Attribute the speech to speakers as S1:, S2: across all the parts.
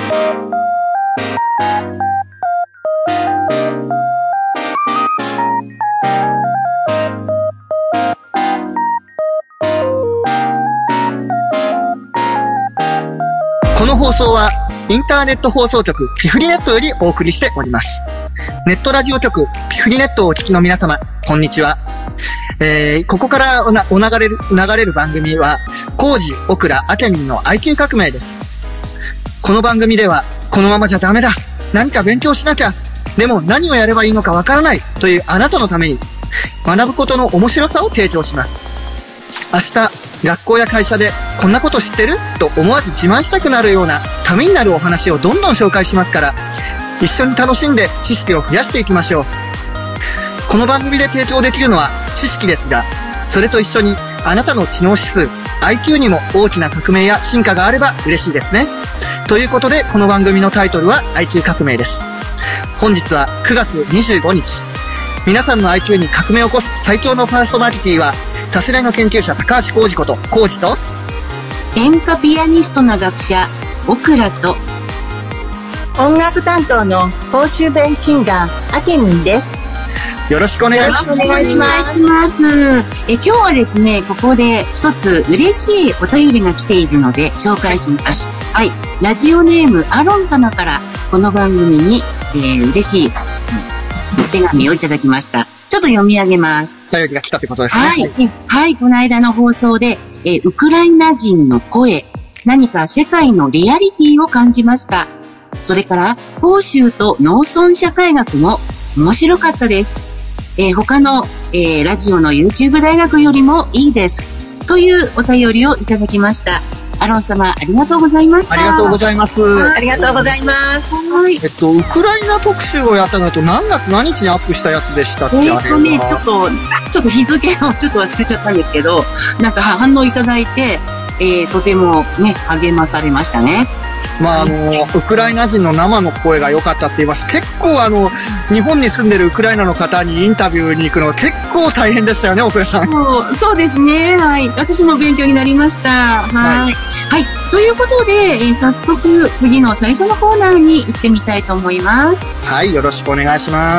S1: この放送はインターネット放送局ピフリネットよりお送りしております。ネットラジオ局ピフリネットをお聞きの皆様、こんにちは。ここから流れる番組はコウジ、オクラ、アケミンの IQ 革命です。この番組ではこのままじゃダメだ、何か勉強しなきゃ、でも何をやればいいのかわからないというあなたのために学ぶことの面白さを提供します。明日学校や会社でこんなこと知ってると思わず自慢したくなるようなためになるお話をどんどん紹介しますから、一緒に楽しんで知識を増やしていきましょう。この番組で提供できるのは知識ですが、それと一緒にあなたの知能指数 IQ にも大きな革命や進化があれば嬉しいですね。ということで、この番組のタイトルは IQ 革命です。本日は9月25日。皆さんの IQ に革命を起こす最強のパーソナリティは、さすらいの研究者高橋浩二こと浩二と、
S2: 演歌ピアニストな学者オクラと、
S3: 音楽担当の公衆弁シンガーアケミンです。
S1: よろしくお願いします。
S2: よろしくお願いします。今日はですね、ここで一つ嬉しいお便りが来ているので紹介します。はい、ラジオネームアロン様からこの番組に、嬉しいお手紙をいただきました。ちょっと読み上げます。
S1: お便りが来たということですね。
S2: はい、はい、この間の放送で、ウクライナ人の声、何か世界のリアリティを感じました。それから広州と農村社会学も面白かったです。他の、ラジオの YouTube 大学よりもいいです。というお便りをいただきました。アロン様、ありがとうございました。
S1: ありがとうございます。
S3: ありがとうございます。
S2: はい。
S1: ウクライナ特集をやったのと何月何日にアップしたやつでしたっけ？
S2: ちょっと日付をちょっと忘れちゃったんですけど、なんか反応いただいて、とてもね、励まされましたね。
S1: まあウクライナ人の生の声が良かったって言います。結構日本に住んでるウクライナの方にインタビューに行くのは結構大変でしたよね、オクラさん。
S2: そうですね。はい。私も勉強になりました。はい。はい。ということで、早速次の最初のコーナーに行ってみたいと思います。
S1: はい。よろしくお願いします。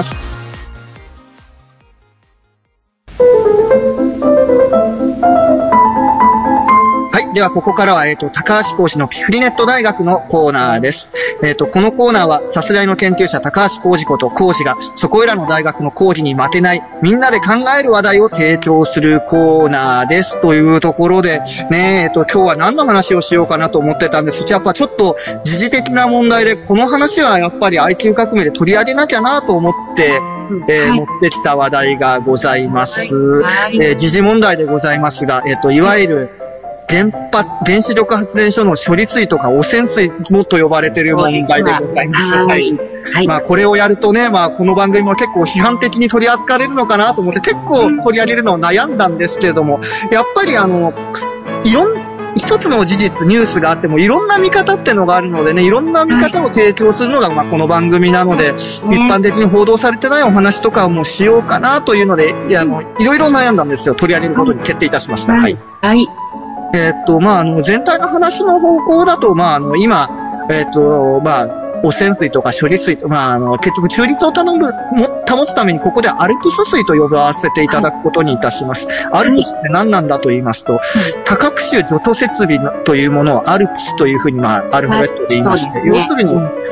S1: ではここからは高橋講師のピフリネット大学のコーナーです。このコーナーはさすらいの研究者高橋浩二こと浩二がそこいらの大学の講義に負けないみんなで考える話題を提供するコーナーです。というところでね、今日は何の話をしようかなと思ってたんです。やっぱちょっと時事的な問題で、この話はやっぱり IQ 革命で取り上げなきゃなと思って、持ってきた話題がございます。時事問題でございますが、いわゆる原子力発電所の処理水とか汚染水もと呼ばれている問題でございます。はい。まあこれをやるとね、まあこの番組も結構批判的に取り扱われるのかなと思って結構取り上げるのを悩んだんですけれども、やっぱり一つの事実、ニュースがあってもいろんな見方ってのがあるのでね、いろんな見方を提供するのがこの番組なので、一般的に報道されてないお話とかもしようかなというので、いろいろ悩んだんですよ。取り上げることに決定いたしました。はい。はい。全体の話の方向だと、今、汚染水とか処理水と、結局中立を保つためにここでアルプス水と呼ばせていただくことにいたします。アルプスって何なんだと言いますと、多角種除去設備というものをアルプスというふうにアルファベットで言いまして、要するに、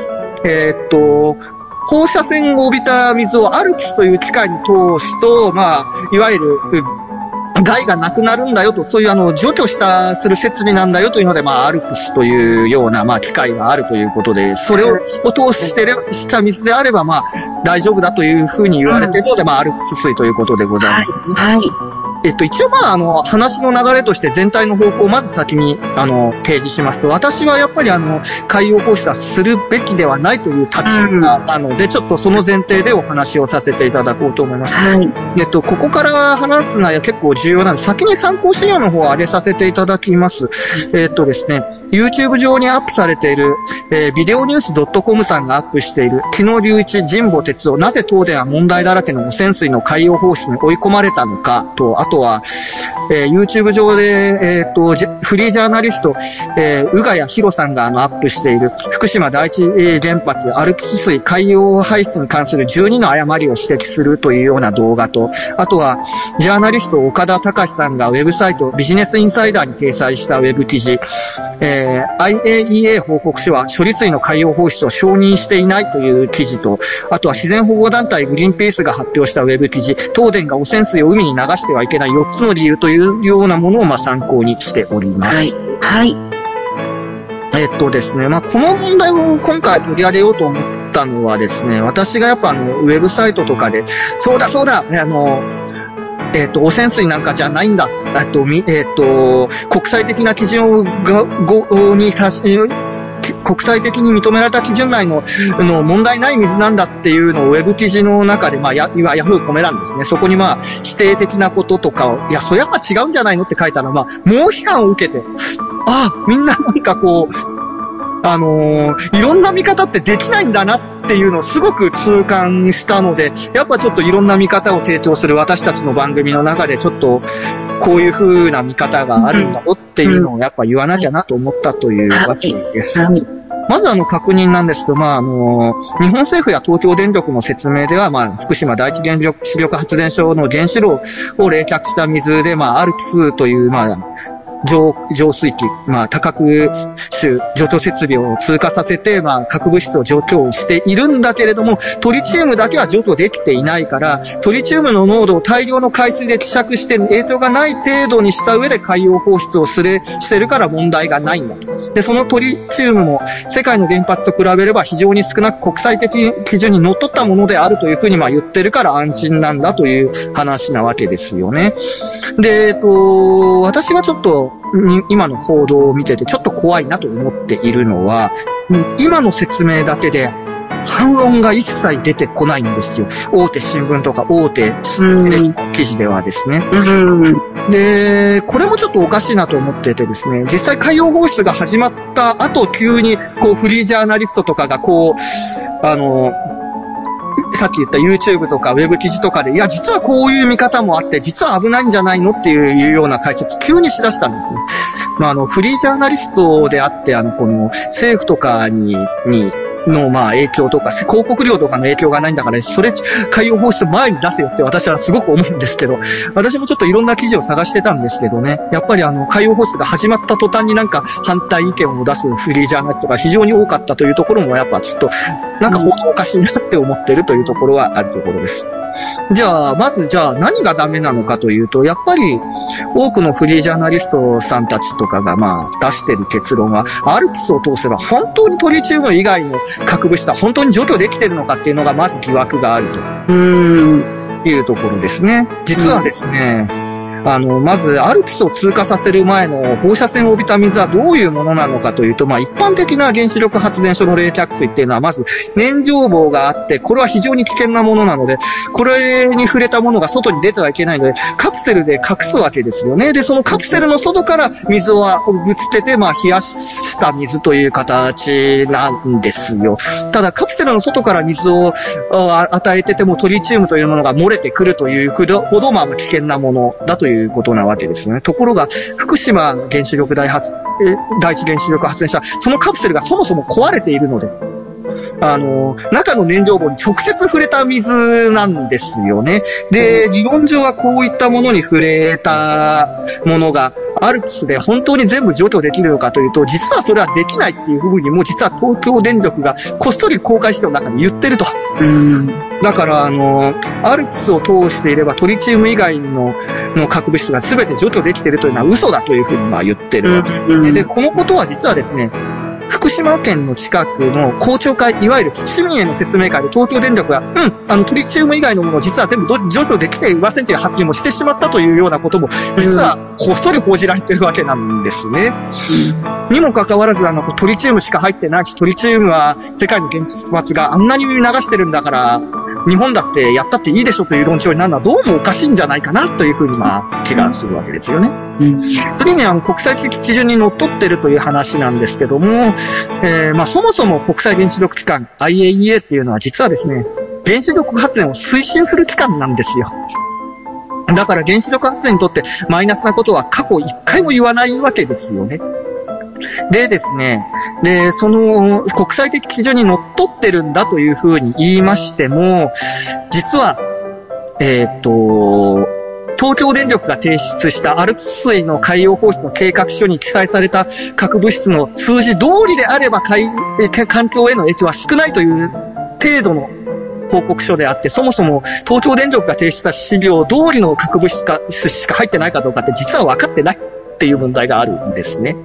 S1: 放射線を帯びた水をアルプスという機械に通すと、いわゆる、害がなくなるんだよと、そういう除去する設備なんだよというので、アルプスというような、機械があるということで、それを通した水であれば、大丈夫だというふうに言われているので、アルプス水ということでございます。はい。一応話の流れとして全体の方向をまず先に、提示しますと、私はやっぱり海洋放出はするべきではないという立場なので、ちょっとその前提でお話をさせていただこうと思います。はい。ここから話す内容結構重要なので、先に参考資料の方を上げさせていただきます。ですね、 YouTube 上にアップされている、ビデオニュース .com さんがアップしている、木野隆一、神保哲夫、なぜ東電は問題だらけの汚染水の海洋放出に追い込まれたのかと、あとは、YouTube 上で、フリージャーナリスト、宇賀谷博さんがアップしている、福島第一原発、アルプス水海洋排出に関する12の誤りを指摘するというような動画と、あとは、ジャーナリスト岡田隆さんがウェブサイト、ビジネスインサイダーに掲載したウェブ記事、IAEA 報告書は処理水の海洋放出を承認していないという記事と、あとは自然保護団体グリーンピースが発表したウェブ記事、東電が汚染水を海に流してはいけない4つの理由というようなものを参考にしております。
S2: はい。はい。
S1: ですね、この問題を今回取り上げようと思ったのはですね、私がやっぱウェブサイトとかで、そうだ、汚染水なんかじゃないんだ。国際的な基準に国際的に認められた基準内の問題ない水なんだっていうのをウェブ記事の中で、ヤフーコメ欄ですね。そこに否定的なこととかを、いや、それやっぱ違うんじゃないのって書いたら、猛批判を受けて、みんななんかこう、いろんな見方ってできないんだなっていうのをすごく痛感したので、やっぱちょっといろんな見方を提供する私たちの番組の中でちょっと、こういう風な見方があるんだよっていうのをやっぱ言わなきゃなと思ったというわけです。まず確認なんですけど、日本政府や東京電力の説明では、福島第一原子力発電所の原子炉を冷却した水で、アルプスという、浄水器、多核種除去設備を通過させて、核物質を除去しているんだけれども、トリチウムだけは除去できていないから、トリチウムの濃度を大量の海水で希釈して影響がない程度にした上で海洋放出をしてるから問題がないんだと。で、そのトリチウムも世界の原発と比べれば非常に少なく国際的基準にのっとったものであるというふうに言ってるから安心なんだという話なわけですよね。で、私はちょっと今の報道を見ててちょっと怖いなと思っているのは、今の説明だけで反論が一切出てこないんですよ。大手新聞とか大手テレビの記事ではですね。で、これもちょっとおかしいなと思っててですね、実際海洋放出が始まった後急にフリージャーナリストとかがさっき言った YouTube とかウェブ記事とかで、いや、実はこういう見方もあって、実は危ないんじゃないのっていうような解説、急にしだしたんですね。フリージャーナリストであって、この政府とかの影響とか、広告料とかの影響がないんだから、それ、海洋放出前に出せよって私はすごく思うんですけど、私もちょっといろんな記事を探してたんですけどね、やっぱり海洋放出が始まった途端に反対意見を出すフリージャーナリストが非常に多かったというところもやっぱちょっと、報道おかしいなって思ってるというところはあるところです。まず何がダメなのかというと、やっぱり多くのフリージャーナリストさんたちとかが出してる結論は、アルプスを通せば本当にトリチウム以外の核物質は本当に除去できてるのかっていうのがまず疑惑があるというところですね。実はですね、まず、アルプスを通過させる前の放射線を帯びた水はどういうものなのかというと、一般的な原子力発電所の冷却水っていうのは、まず燃料棒があって、これは非常に危険なものなので、これに触れたものが外に出てはいけないので、カプセルで隠すわけですよね。で、そのカプセルの外から水をぶつけて、冷やした水という形なんですよ。ただ、カプセルの外から水を与えてても、トリチウムというものが漏れてくるというほど、危険なものだということなわけですね。ところが、福島原子力第一原子力発電所は、そのカプセルがそもそも壊れているので、中の燃料棒に直接触れた水なんですよね。で、理論上はこういったものに触れたものが、アルプスで本当に全部除去できるのかというと、実はそれはできないっていうふうにも、実は東京電力がこっそり公開資料の中に言ってると。だから、アルプスを通していればトリチウム以外の核物質が全て除去できているというのは嘘だというふうに言ってるわけで、で、このことは実はですね、福島県の近くの公聴会、いわゆる市民への説明会で東京電力が、トリチウム以外のものを実は全部除去できていませんという発言もしてしまったというようなことも、実はこっそり報じられてるわけなんですね。にもかかわらず、トリチウムしか入ってないし、トリチウムは世界の原発があんなに流してるんだから、日本だってやったっていいでしょという論調になるのはどうもおかしいんじゃないかなというふうに気がするわけですよね。 それに国際的基準にのっとってるという話なんですけども、そもそも国際原子力機関 IAEA っていうのは実はですね、原子力発電を推進する機関なんですよ。だから原子力発電にとってマイナスなことは過去一回も言わないわけですよね。でですね、その国際的基準にのっとってるんだというふうに言いましても、実は、東京電力が提出したアルプス水の海洋放出の計画書に記載された核物質の数字通りであれば環境への影響は少ないという程度の報告書であって、そもそも東京電力が提出した資料通りの核物質しか入ってないかどうかって実は分かってないっていう問題があるんですね。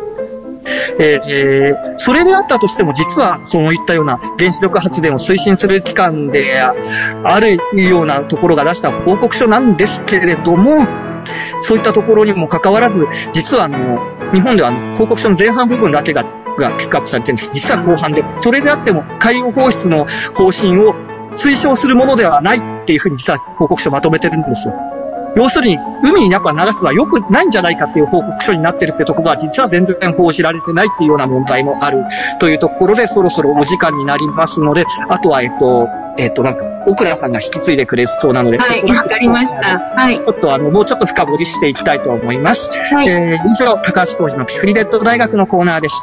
S1: それであったとしても実はそういったような原子力発電を推進する機関であるようなところが出した報告書なんですけれども、そういったところにもかかわらず、実は日本では報告書の前半部分だけがピックアップされてるんです。実は後半で、それであっても海洋放出の方針を推奨するものではないっていうふうに実は報告書まとめてるんですよ。要するに、海にやっぱ流すのは良くないんじゃないかっていう報告書になってるってところが実は全然報じられてないっていうような問題もあるというところで、そろそろお時間になりますので、あとは奥倉さんが引き継いでくれそうなので。
S2: はい、わかりました。はい。
S1: ちょっともうちょっと深掘りしていきたいと思います。はい。以上、高橋浩二のピフリレット大学のコーナーでした。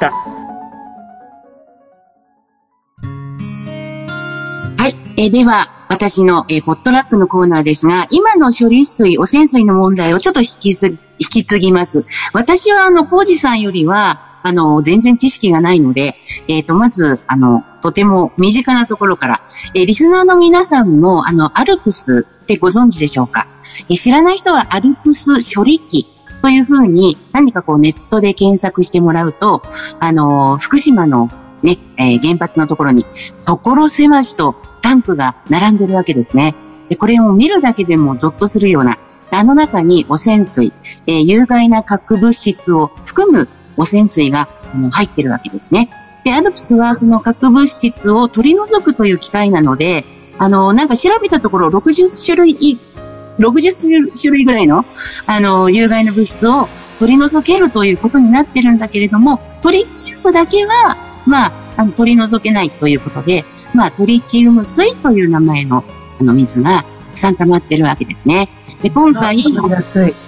S2: はい。では、私の、ポットラックのコーナーですが、今の処理水、汚染水の問題をちょっと引き継ぎます。私は、浩二さんよりは、全然知識がないので、まず、とても身近なところから、リスナーの皆さんも、アルプスってご存知でしょうか？知らない人はアルプス処理機というふうに、何かネットで検索してもらうと、福島のね、原発のところに、所狭しとタンクが並んでるわけですね。で、これを見るだけでもゾッとするような、中に汚染水、有害な核物質を含む汚染水が入ってるわけですね。で、アルプスはその核物質を取り除くという機械なので、なんか調べたところ60種類ぐらいの、有害な物質を取り除けるということになってるんだけれども、トリチウムだけは、取り除けないということで、トリチウム水という名前の、水がたくさん溜まってるわけですね。で、今回、で、今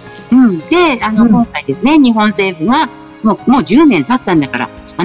S2: 回ですね、日本政府が、もう10年経ったんだから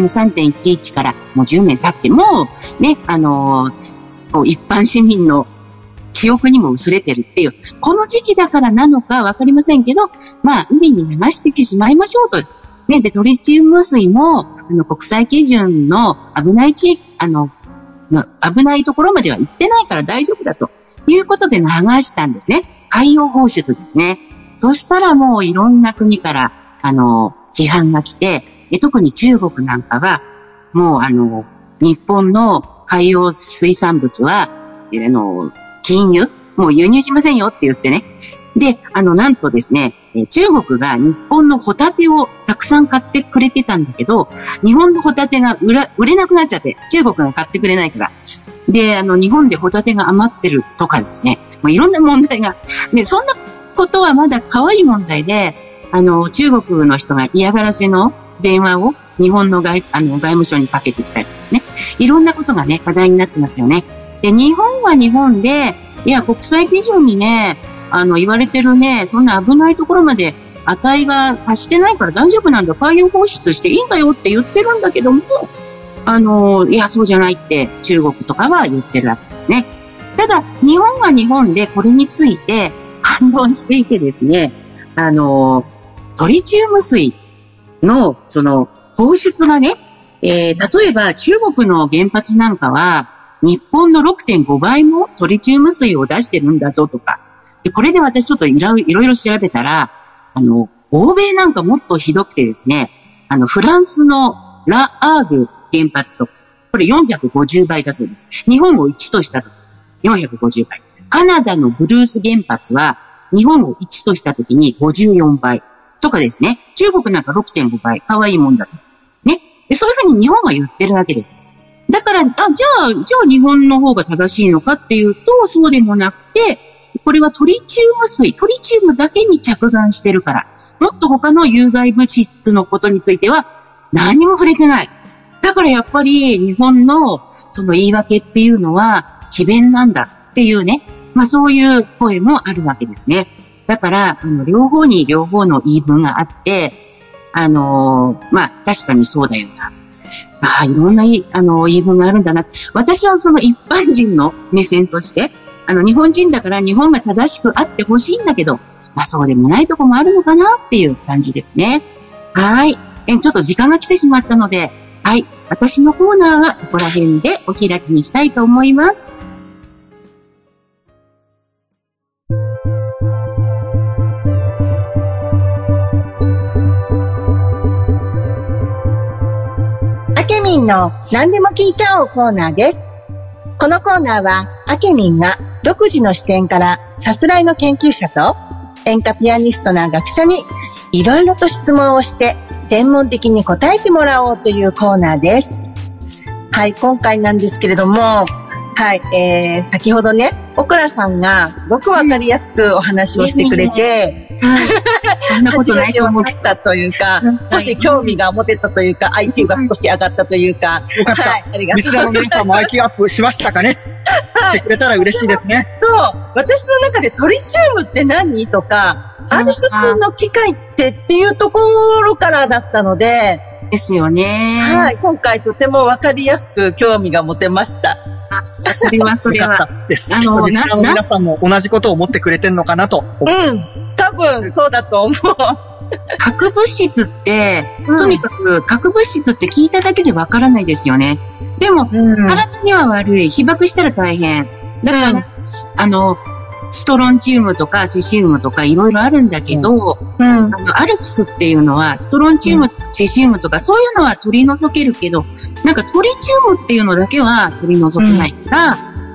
S2: 、3.11 からもう10年経っても、ね、一般市民の記憶にも薄れてるっていう、この時期だからなのかわかりませんけど、海に流してしまいましょうと。ね、で、トリチウム水も、国際基準の危ない危ないところまでは行ってないから大丈夫だということで流したんですね。海洋放出ですね。そしたらもういろんな国から、批判が来て、特に中国なんかは、もう日本の海洋水産物は、禁輸もう輸入しませんよって言ってね。で、なんとですね、中国が日本のホタテをたくさん買ってくれてたんだけど、日本のホタテが売れなくなっちゃって、中国が買ってくれないから。で、日本でホタテが余ってるとかですね。いろんな問題が。で、そんなことはまだ可愛い問題で、中国の人が嫌がらせの電話を日本の外務省にかけてきたりとかね。いろんなことがね、話題になってますよね。で、日本は日本で、いや、国際基準にね、言われてるね、そんな危ないところまで値が達してないから大丈夫なんだ、海洋放出していいんだよって言ってるんだけども、いや、そうじゃないって中国とかは言ってるわけですね。ただ、日本は日本でこれについて反論していてですね、トリチウム水のその放出がね、例えば中国の原発なんかは日本の 6.5 倍もトリチウム水を出してるんだぞとか、で、これで私ちょっといろいろ調べたら、欧米なんかもっとひどくてですね、フランスのラ・アーグ原発と、これ450倍だそうです。日本を1としたとき、450倍。カナダのブルース原発は、日本を1としたときに54倍。とかですね。中国なんか 6.5 倍。可愛いもんだと。ね。で、そういうふうに日本は言ってるわけです。だから、じゃあ日本の方が正しいのかっていうと、そうでもなくて、これはトリチウム水、トリチウムだけに着眼してるから。 もっと他の有害物質のことについては何も触れてない。だからやっぱり日本のその言い訳っていうのは詭弁なんだっていうね、そういう声もあるわけですね。だから、両方の言い分があって、確かにそうだよな。いろんな言い分があるんだな。私はその一般人の目線として、日本人だから日本が正しくあってほしいんだけど、そうでもないとこもあるのかなっていう感じですね。はい。ちょっと時間が来てしまったので、はい。私のコーナーはここら辺でお開きにしたいと思います。
S3: あけみんの何でも聞いちゃおうコーナーです。このコーナーはあけみんが独自の視点からさすらいの研究者と演歌ピアニストな学者にいろいろと質問をして専門的に答えてもらおうというコーナーです。はい、今回なんですけれども、はい、先ほどね、オクラさんがすごくわかりやすくお話をしてくれて、
S2: そんなことないと思
S3: ったというか、少し興味が持てたというか、IQ が少し上がったというか、
S1: よかった。
S3: はい、ありがとうございます。
S1: リスナーの皆さんも IQ アップしましたかね。してくれたら嬉しいですね。
S3: そう。私の中でトリチウムって何とか、アルプスの機械っていうところからだったので、
S2: ですよね。
S3: はい。今回とてもわかりやすく興味が持てました。
S2: それは。
S1: よかったです。リスナーの皆さんも同じことを思ってくれてんのかなと。
S3: 多分そうだと思う。
S2: 核物質って、とにかく核物質って聞いただけでわからないですよね。でも、体には悪い。被爆したら大変。だから、ストロンチウムとかセシウムとかいろいろあるんだけど、アルプスっていうのはストロンチウムとかセシウムとかそういうのは取り除けるけど、なんかトリチウムっていうのだけは取り除けないから、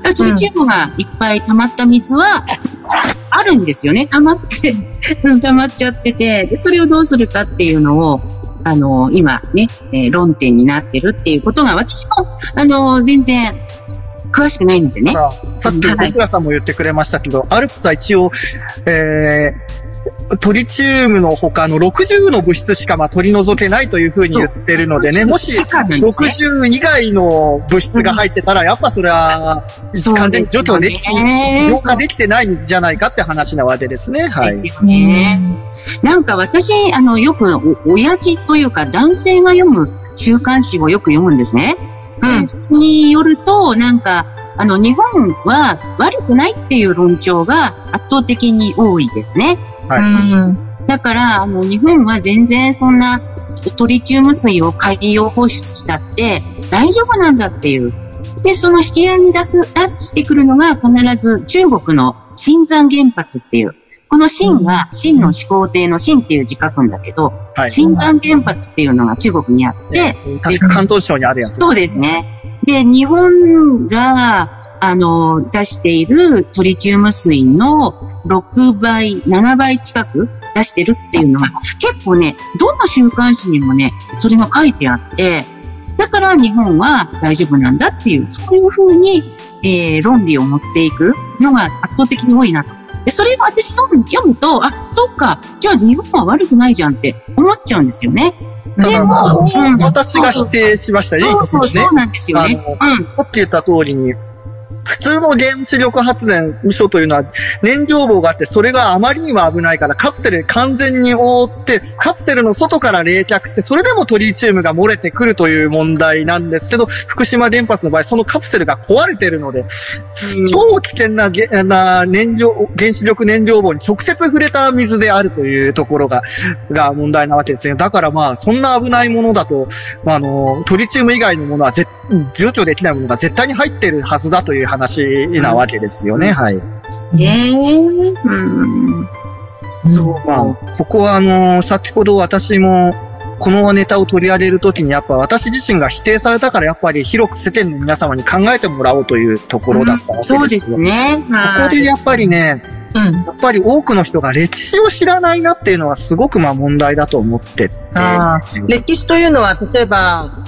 S2: トリチウムがいっぱい溜まった水はあるんですよね。溜まっちゃってて、でそれをどうするかっていうのを、今ね、論点になってるっていうことが私も、全然、詳しくないのでね。
S1: さっき、奥田さんも言ってくれましたけど、アルプスは一応、トリチウムの他の60の物質しか取り除けないというふうに言ってるのでね、もし60以外の物質が入ってたら、やっぱそれは完全に除去でき、浄化できてない水じゃないかって話なわけですね。はい。ですよね。
S2: なんか私、よく親父というか男性が読む週刊誌をよく読むんですね。それによると、なんか、日本は悪くないっていう論調が圧倒的に多いですね。だから、日本は全然そんなトリチウム水を海洋放出したって大丈夫なんだっていう。で、その引き合いに出してくるのが必ず中国の新山原発っていう。この新は、新の始皇帝の新っていう字書くんだけど、新山原発っていうのが中国にあって、
S1: 確か関東省にあるやつ。
S2: そうですね。で、日本が、出しているトリチウム水の6倍、7倍近く出してるっていうのが、結構ね、どんな週刊誌にもね、それが書いてあって、だから日本は大丈夫なんだっていう、そういう風に、論理を持っていくのが圧倒的に多いなと。で、それを私読むと、そっか、じゃあ日本は悪くないじゃんって思っちゃうんですよね。
S1: でも、私が否定しましたね。
S2: そうなんですよね。
S1: さっき言った通りに、普通の原子力発電所というのは燃料棒があって、それがあまりにも危ないからカプセル完全に覆って、カプセルの外から冷却して、それでもトリチウムが漏れてくるという問題なんですけど、福島原発の場合、そのカプセルが壊れているので、超危険な原子力燃料棒に直接触れた水であるというところが問題なわけですね。だからそんな危ないものだと、トリチウム以外のものは除去できないものが絶対に入っているはずだという話なわけですよね。はい。
S2: そう。
S1: ここは先ほど私もこのネタを取り上げるときにやっぱ私自身が否定されたからやっぱり広く世間の皆様に考えてもらおうというところだったわけですよ。
S2: そうですね。
S1: ここでやっぱりね、やっぱり多くの人が歴史を知らないなっていうのはすごく問題だと思ってて。
S3: 歴史というのは例えば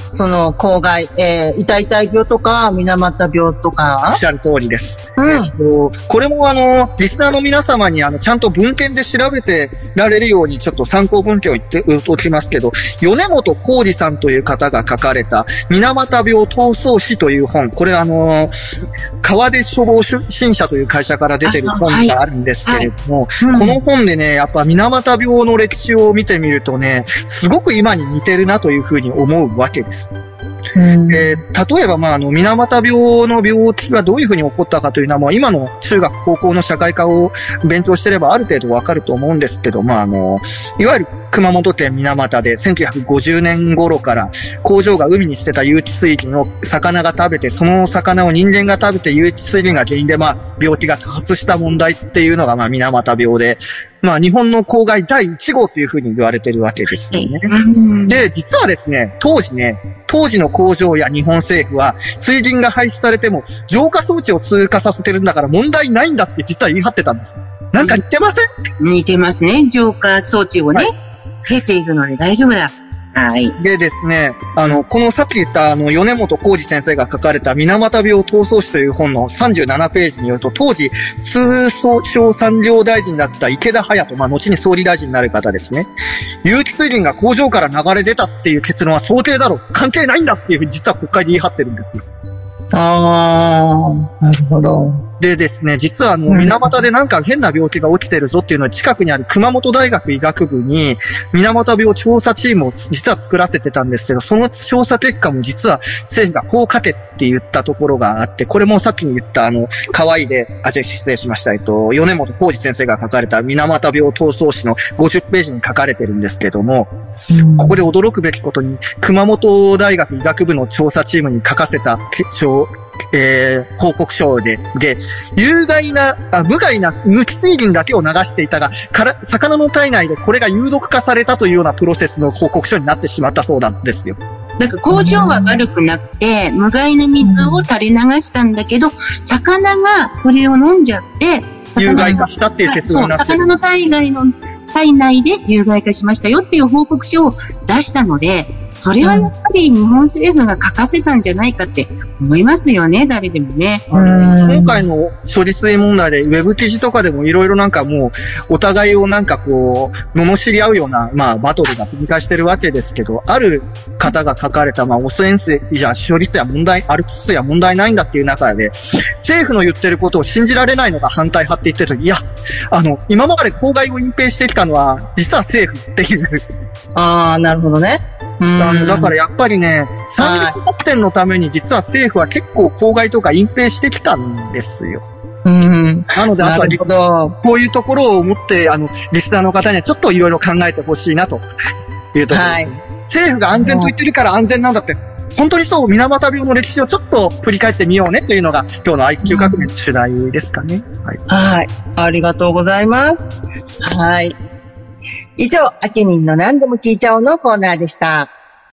S3: その、公害、痛々病とか、水俣病と
S1: お
S3: か
S1: っ。しゃる通りです。
S3: うん。
S1: これもリスナーの皆様にちゃんと文献で調べてられるようにちょっと参考文献を言っておきますけど、米本浩二さんという方が書かれた水俣病闘争史という本、これ川出処方新社という会社から出てる本があるんですけれども、この本でね、やっぱ水俣病の歴史を見てみるとね、すごく今に似てるなというふうに思うわけです。例えば、水俣病の病気がどういうふうに起こったかというのは、今の中学、高校の社会科を勉強してればある程度わかると思うんですけど、いわゆる熊本県水俣で1950年頃から工場が海に捨てた有機水銀を魚が食べて、その魚を人間が食べて有機水銀が原因で病気が多発した問題っていうのが水俣病で、日本の公害第1号というふうに言われてるわけですよね。で、実はですね、当時の工場や日本政府は水銀が排出されても浄化装置を通過させてるんだから問題ないんだって実は言い張ってたんです。なんか言ってません？
S2: 似てますね。浄化装置をね、経ているので大丈夫だ。はい。
S1: でですね、このさっき言った米本浩二先生が書かれた水俣病闘争史という本の37ページによると、当時、通商産業大臣だった池田隼人、後に総理大臣になる方ですね。有機水銀が工場から流れ出たっていう結論は想定だろ、関係ないんだっていうふうに実は国会で言い張ってるんですよ。
S3: ああ、なるほど。
S1: でですね、実は水俣でなんか変な病気が起きてるぞっていうのは近くにある熊本大学医学部に水俣病調査チームを実は作らせてたんですけど、その調査結果も実は政府がこう書けって言ったところがあって、これもさっきに言った可愛いで、失礼しました。米本浩二先生が書かれた水俣病闘争史の50ページに書かれてるんですけども、ここで驚くべきことに熊本大学医学部の調査チームに書かせた報告書で、有害な、無害な無機水銀だけを流していたが、魚の体内でこれが有毒化されたというようなプロセスの報告書になってしまったそうなんですよ。
S2: なんか工場は悪くなくて、無害な水を垂れ流したんだけど、魚がそれを飲んじゃって、
S1: 有害化したっていう結論になってる。
S2: 魚の体内で有害化しましたよっていう報告書を出したので、それはやっぱり日本政府が書かせたんじゃないかって思いますよね、誰でもね。
S1: 今回の処理水問題でウェブ記事とかでもいろいろなんかもうお互いをなんかこう罵り合うようなバトルが繰り返してるわけですけど、ある方が書かれた汚染水じゃ処理水は問題、アルプス水は問題ないんだっていう中で、政府の言ってることを信じられないのが反対派って言ってると、いや今まで公害を隠蔽してきたのは実は政府っていう。
S3: ああ、なるほどね。
S1: だからやっぱりね、産業発展のために実は政府は結構公害とか隠蔽してきたんですよ。なので、あとはこういうところを思って、リスナーの方にはちょっといろいろ考えてほしいなというところです。政府が安全と言ってるから安全なんだって、本当にそう、水俣病の歴史をちょっと振り返ってみようねというのが今日の IQ 革命の主題ですかね。
S3: はい。ありがとうございます。はい。以上、あけみんの何でも聞いちゃおうのコーナーでした。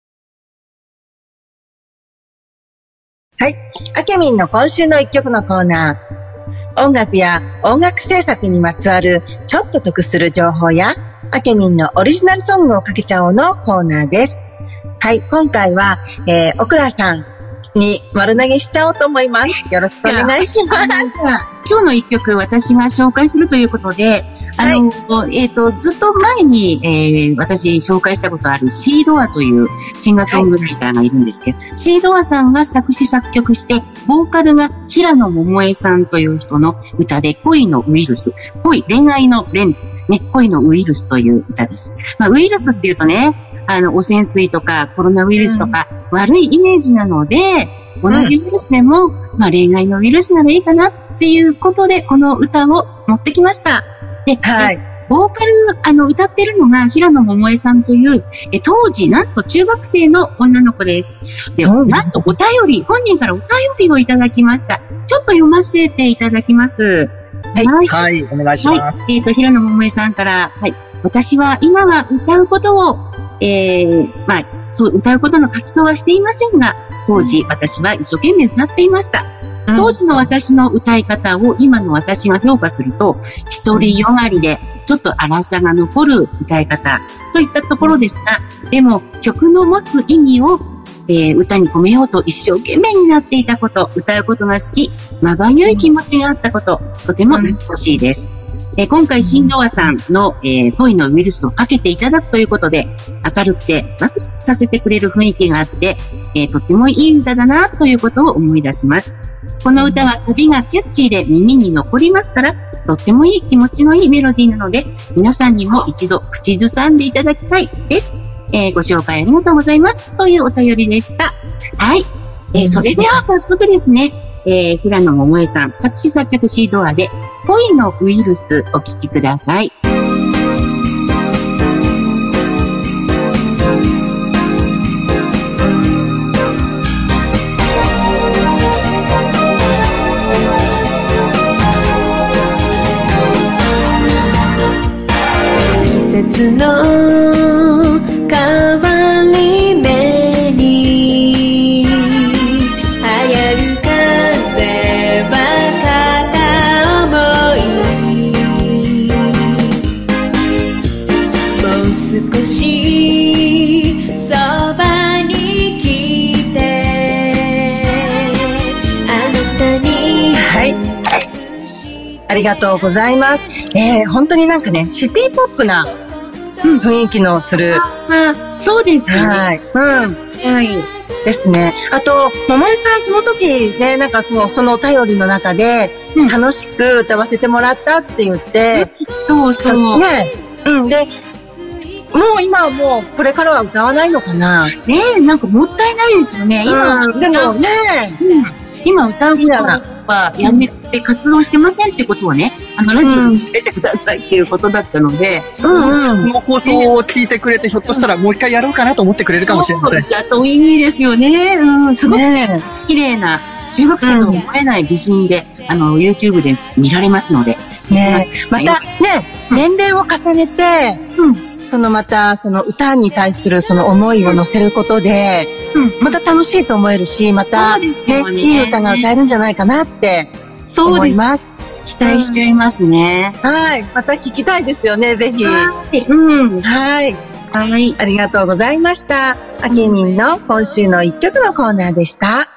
S3: はい。あけみんの今週の一曲のコーナー。音楽や音楽制作にまつわるちょっと得する情報や、あけみんのオリジナルソングをかけちゃおうのコーナーです。はい。今回は、オクラさんに丸投げしちゃおうと思います。よろしくお願いします。
S2: 今日の一曲私が紹介するということで、ずっと前に、私紹介したことあるシードアというシンガーソングライターがいるんですけど、シードアさんが作詞作曲して、ボーカルが平野桃江さんという人の歌で恋のウイルス、恋愛の恋、ね、恋のウイルスという歌です。ウイルスっていうとね、汚染水とかコロナウイルスとか悪いイメージなので、同じウイルスでも、恋愛のウイルスならいいかなっていうことで、この歌を持ってきました。で、ボーカル、歌ってるのが平野桃江さんという、当時、なんと中学生の女の子です。で、なんと本人からお便りをいただきました。ちょっと読ませていただきます。
S1: はい、お願いします。
S2: 平野桃江さんから、私は今は歌うことを、歌うことの活動はしていませんが、当時私は一生懸命歌っていました。当時の私の歌い方を今の私が評価すると、一人よがりでちょっと荒さが残る歌い方といったところですが、でも曲の持つ意味を歌に込めようと一生懸命になっていたこと、歌うことが好き、まばゆい気持ちがあったこと、とても懐かしいです。今回、新ノアさんの、恋のウイルスをかけていただくということで、明るくてワクワクさせてくれる雰囲気があって、とってもいい歌だなということを思い出します。この歌はサビがキャッチーで耳に残りますから、とってもいい気持ちのいいメロディーなので、皆さんにも一度口ずさんでいただきたいです。ご紹介ありがとうございます。というお便りでした。はい。それでは早速ですね、平野桃江さん、作詞作曲シードアで、恋のウイルスお聴きください。
S4: 季節の変わり目に流行る風は片思い、もう少しそばに来てあなたに、
S3: はい。ありがとうございます。本当になんかね、シティポップな雰囲気のする。
S2: そうですね。
S3: はい。
S2: はい。
S3: ですね。あと、桃江さんその時ね、なんかそのお便りの中で、楽しく歌わせてもらったって言って、
S2: そうそう。
S3: ね。で、もう今はもうこれからは歌わないのかな。
S2: ねえ、なんかもったいないですよね。今、
S3: でもね、
S2: 今歌うことはやめて活動してませんってことをね、ラジオに伝えてくださいっていうことだったので、
S1: この放送を聞いてくれて、ひょっとしたらもう一回やろうかなと思ってくれるかもしれません。
S2: そうだといいですよね。すごく綺麗な中学生と思えない美人で、YouTube で見られますので。
S3: ね、またね、年齢を重ねて、また、歌に対する思いを乗せることで、また楽しいと思えるし、また、ね、いい歌が歌えるんじゃないかなって思います。
S2: 期待しちゃいますね。
S3: はい。また聞きたいですよね、ぜひ。
S2: はい。
S3: はい。ありがとうございました。あけみんの今週の一曲のコーナーでした。
S2: はい。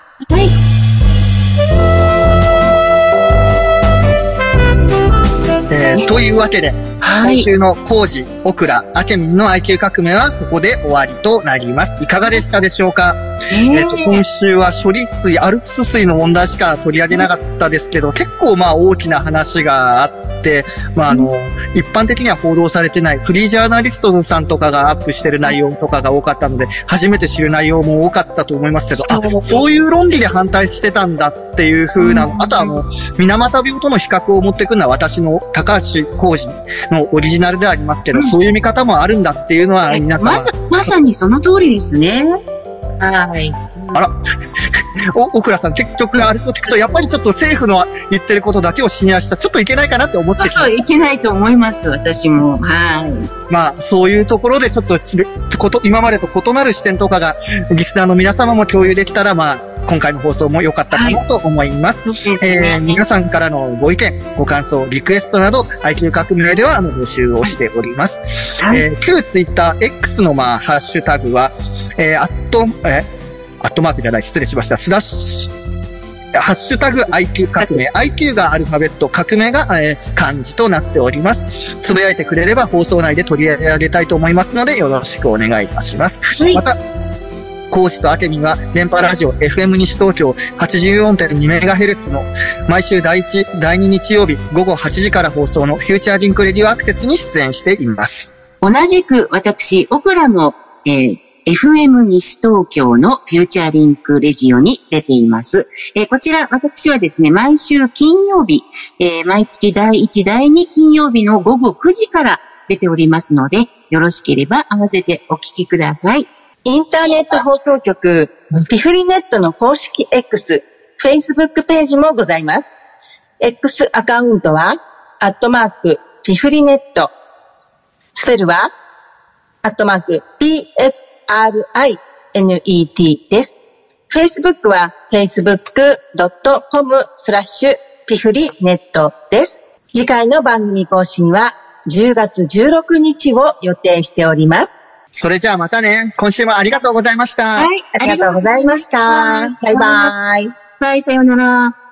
S1: というわけで、今週のコウジ、オクラ、アケミンの IQ 革命はここで終わりとなります。いかがでしたでしょうか？今週は処理水、アルプス水の問題しか取り上げなかったですけど、結構大きな話があって、一般的には報道されてないフリージャーナリストさんとかがアップしてる内容とかが多かったので、初めて知る内容も多かったと思いますけど、そういう論理で反対してたんだっていう風な、あとは水俣病との比較を持ってくるのは私の高橋浩二のオリジナルではありますけど、そういう見方もあるんだっていうのは皆さん。
S2: まさにその通りですね。はい。
S1: あら、オクラさん、結局あれと聞くと、やっぱりちょっと政府の言ってることだけを信用した、ちょっといけないかなって思ってしまう。
S2: いけないと思います、私も。はい。
S1: そういうところでちょっと、今までと異なる視点とかが、リスナーの皆様も共有できたら、今回の放送も良かったかなと思います。皆さんからのご意見、ご感想、リクエストなど、IQ 革命では募集をしております。旧ツイッター X のハッシュタグは、アットマークじゃない、失礼しました。ハッシュタグ IQ 革命。IQ がアルファベット、革命が、漢字となっております。つぶやいてくれれば放送内で取り上げたいと思いますので、よろしくお願いいたします。また、コウジとアケミンは電波ラジオ FM 西東京 84.2MHz の毎週第1、第2日曜日午後8時から放送のフューチャーリンクレディオアクセスに出演しています。
S2: 同じく私、オクラも、FM 西東京のフューチャーリンクレジオに出ています。こちら、私はですね、毎週金曜日、毎月第1、第2金曜日の午後9時から出ておりますので、よろしければ合わせてお聞きください。
S3: インターネット放送局、ピフリネットの公式 X、Facebook ページもございます。X アカウントは、ピフリネット。スペルは、PFRINET です。Facebook は facebook.com/ピフリネットです。次回の番組更新は10月16日を予定しております。
S1: それじゃあまたね。今週もありがとうございました。
S2: はい。
S3: ありがとうございました。バイバイ。
S2: はい、さようなら。